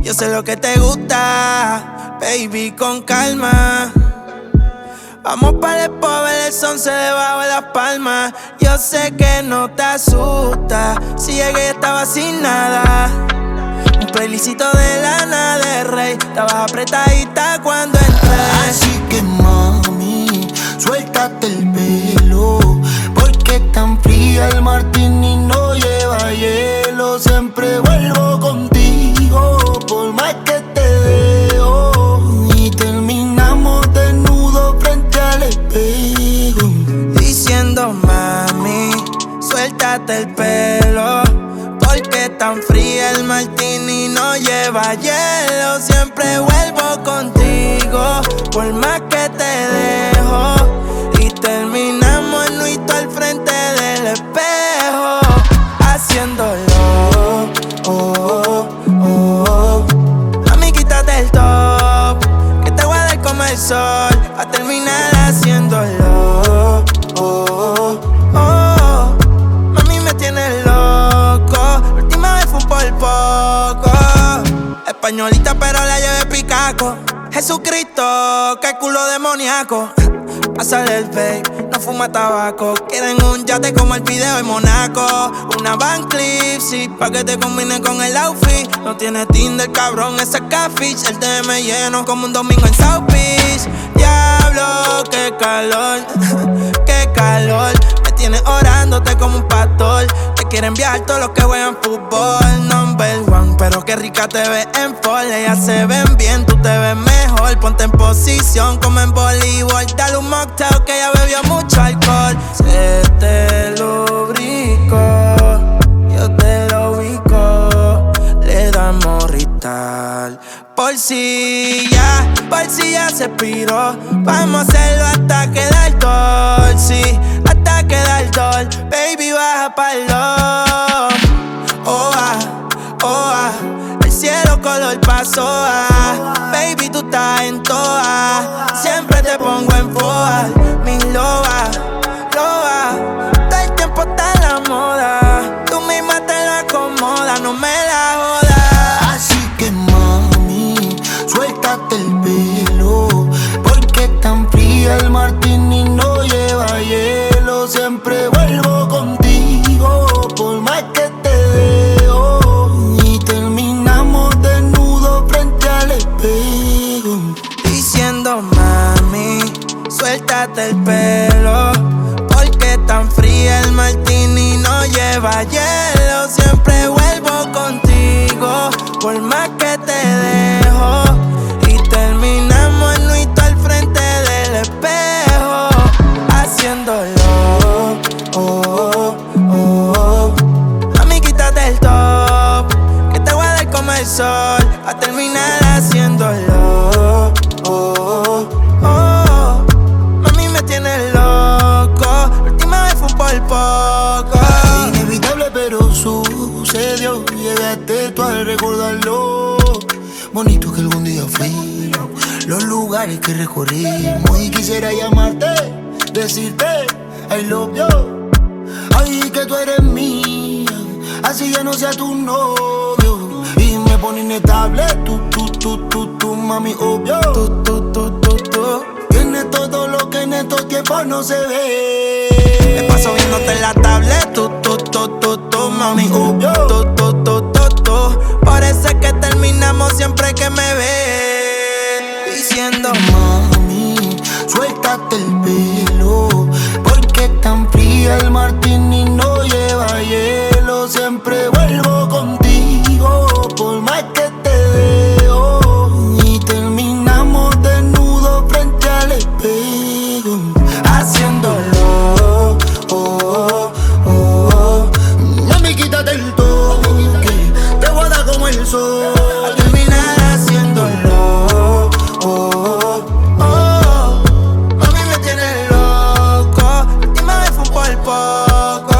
Yo sé lo que te gusta, baby, con calma. Vamos para el pobre, el son se debajo de las palmas. Yo sé que no te asusta si llegué y estaba sin nada. Un playlicito de Lana del Rey, estabas apretadita cuando entré. Así que mami, suéltate el pelo, porque tan fría el martini no lleva hielo. Siempre vuelvo contigo, por más que te dejo, y terminamos desnudos frente al espejo. Diciendo mami, suéltate el pelo, porque tan fría el martini no lleva hielo. Siempre vuelvo contigo, por más que te dejo, y terminamos en nuito al frente del espejo, haciéndolo, oh, oh, oh. Mami, quítate el top, que te voy a dar como el sol, a terminar haciéndolo, oh, oh, oh. Mami, me tienes loco, la última vez fue por poco. Españolita pero la llevé picaco. Jesucristo, qué culo demoníaco. Pásale el fake, no fuma tabaco. Quieren un yate como el video en Monaco. Una Van Cleef, sí, pa' que te combine con el outfit. No tiene Tinder, cabrón, ese es catfish. El DM lleno como un domingo en South Beach. Diablo, qué calor, qué calor. Me tienes orándote como un pastor. Te quieren viajar todos los que juegan fútbol. Number one, pero qué rica te ves en fall. Ellas se ven bien, tú te ves mejor. Ponte en posición como en voleibol. Dale un mocktail que ya bebió mucho alcohol. Se te lubrico, yo te lo ubico. Le damos rital por si ya se expiró. Vamos a hacerlo hasta que da el sol, sí, hasta que da el sol. Baby, baja pa'l oh, ah, oh, ah. El cielo color pasoa. Baby, tú estás en toa. Siempre te pongo en foa. Mi loba, loba. Todo el tiempo está en la moda. Tú misma te la acomodas, no me la jodas. Así que mami, suéltate el pelo, porque tan fría el martini no lleva hielo. Siempre vuelvo contigo, por más que te dejo, y terminamos desnudos frente al espejo. Diciendo mami, suéltate el pelo, porque tan fría el martini no lleva hielo. Siempre vuelvo contigo, por más que te dejo, y terminamos en nuito al frente del espejo, haciéndolo, oh, oh, oh. Mami, quítate el top, que te voy a dar como el sol, a terminar haciéndolo, oh, oh, oh. Mami, me tienes loco, la última vez fue por poco. Inevitable pero sucedió, llegaste tú al recordarlo. Bonito que algún día fuimos, los lugares que recorrimos, y quisiera llamarte, decirte I love you. Ay, que tú eres mía, así ya no sea tu novio. Y me pone inestable, tú, mami, obvio. Tú. Tienes todo lo que en estos tiempos no se ve. Me paso viéndote en la tablet, tú, mami, obvio. Tú. Por eso es que terminamos siempre que me ves. Diciendo mami, suéltate el pelo, porque tan fría el martini no lleva hielo. Siempre vuelvo contigo, por más que te dejo, y terminamos desnudos frente al espejo, haciéndolo, oh, oh, oh. Mami, quítate el toque, te voy a dar como el sol, A terminar haciéndolo, oh, oh, oh. Mami, me tienes loco, la última vez fue por poco.